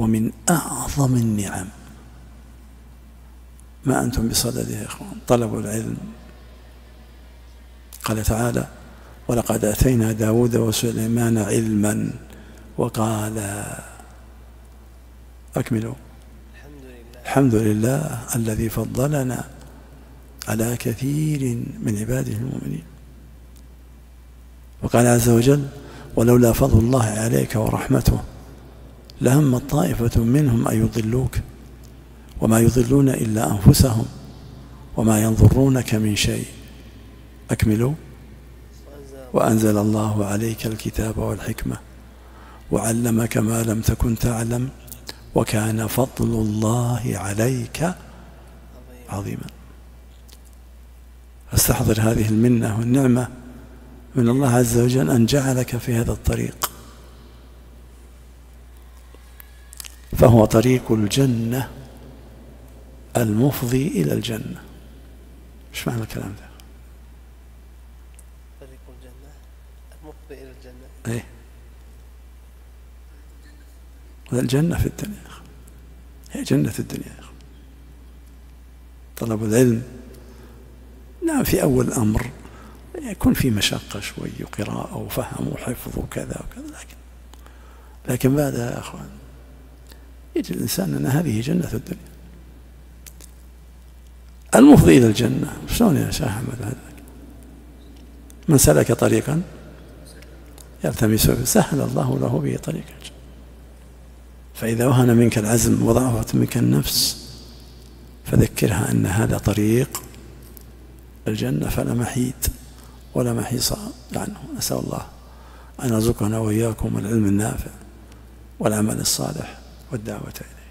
ومن أعظم النعم. ما أنتم بصدده يا إخوان، طلب العلم. قال تعالى: ولقد آتينا داود وسليمان علما وقال أكملوا الحمد لله الذي فضلنا على كثير من عباده المؤمنين. وقال عز وجل: ولولا فضل الله عليك ورحمته لهمت طائفة منهم أن يضلوك وما يضلون إلا أنفسهم وما ينظرونك من شيء. أكملوا. وأنزل الله عليك الكتاب والحكمة وعلمك ما لم تكن تعلم وكان فضل الله عليك عظيما. استحضر هذه المنة والنعمة من الله عز وجل أن جعلك في هذا الطريق، فهو طريق الجنة المفضي إلى الجنة. ايش معنى الكلام ده؟ طريق الجنة المفضي إلى الجنة. ايه، الجنة في الدنيا يا أخي، هي جنة الدنيا يا أخي. طلب العلم نعم في أول الأمر يكون في مشقة شوي وقراءة وفهم وحفظ وكذا وكذا، لكن بعدها يا أخوان يجد الإنسان أن هذه جنة الدنيا المفضي إلى الجنة. شلون يا شيخ أحمد هذا؟ من سلك طريقا يلتمس سهل الله له به طريقا. فإذا وهن منك العزم وضعفت منك النفس فذكرها أن هذا طريق الجنة فلا محيد ولا محيص عنه. نسأل الله أن يرزقنا وإياكم العلم النافع والعمل الصالح والدعوة إليه.